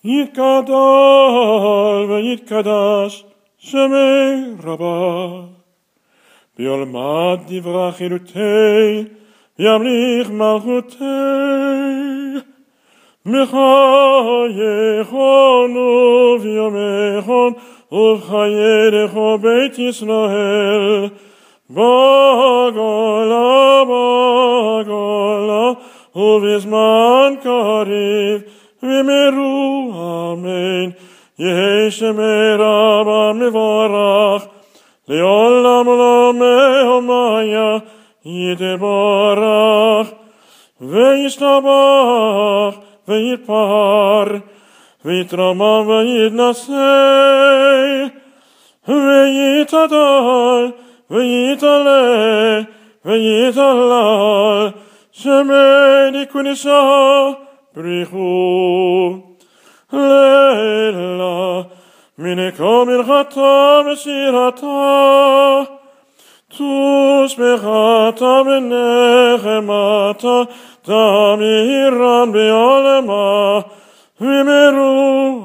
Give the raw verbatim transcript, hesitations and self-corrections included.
יתגדל ויתקדש שמי רבה. ביולמד דברה חילותי, ימליך מלכותי. בחייכון וביומכון ובחייך בית ישראל. בגולה בגולה ובזמן קריב ומרו אמן. יהי שמי רבה מבורך לעולם עולם הומיה יתברך וישתבח ויתפאר ויתרומם ויתנשא ויתהדר ויתעלה ויתהלל שמי קודשה בריחו לילה מנקום מלכתה ושירתה תושבחתה ונחמתה תמירן בעולמה ומרו